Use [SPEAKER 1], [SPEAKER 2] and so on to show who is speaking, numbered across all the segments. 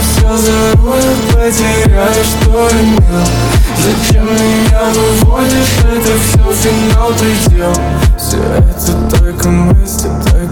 [SPEAKER 1] все зарою, потеряю, что имел. Зачем меня выводишь, это все финал, предел. Все это только мысли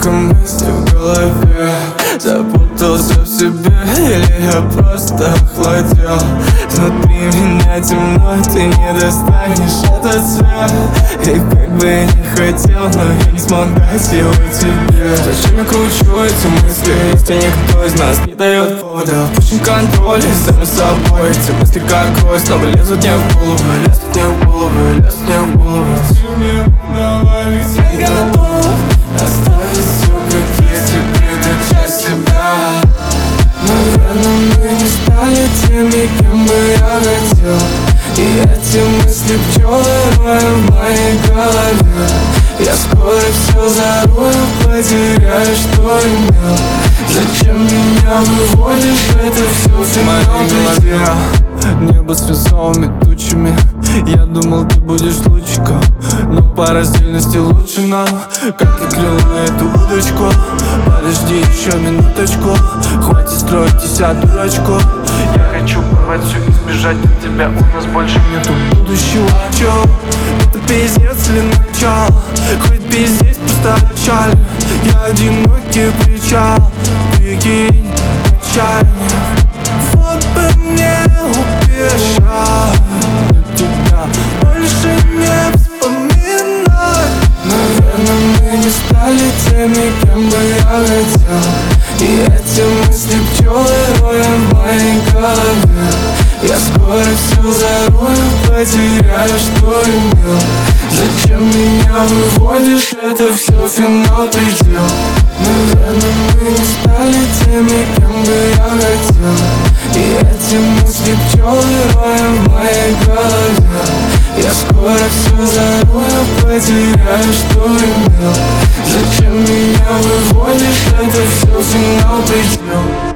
[SPEAKER 1] в голове. Запутался в себе, или я просто охладел? Внутри меня темно, ты не достанешь этот свет. И как бы я не хотел, но я не смог дать его тебе. Зачем я кручу эти мысли, если никто из нас не дает повода? Пущен контроль самим собой. Эти мысли как кровь, снова лезут мне в голову. Лезут мне в голову, лезут мне в голову. Давай, ведь я готов оставить все, как есть, и предать часть себя. Наверное, мы не стали теми, кем бы я хотел. И эти мысли пчелы роем в моей голове. Я скоро все зарою, потеряю, что имел. Зачем меня выводишь, это все финал, предел. Небо с весовыми тучами. Я думал, ты будешь лучиком, но по раздельности лучше нам. Как я клюнул на эту удочку. Подожди еще минуточку, хватит строить из себя дурачку. Я хочу порвать все и сбежать от тебя. У нас больше нету будущего. Чё? Это пиздец или начало? Хоть пиздец, просто отчаль. Я одинокий причал, прикинь, печально. Вот бы мне убежать, тебя больше не вспоминать. Наверное, мы не стали теми, кем бы я хотел. И эти мысли пчелы роем в моей голове. Я скоро все зарою, потеряю, что имел. Зачем меня выводишь, это все финал, предел. Наверное, мы не стали теми, кем бы я хотел. И эти мысли пчелы роем в моей голове. Я скоро все зарою, потеряю, что имел. Зачем меня выводишь, это все финал, предел.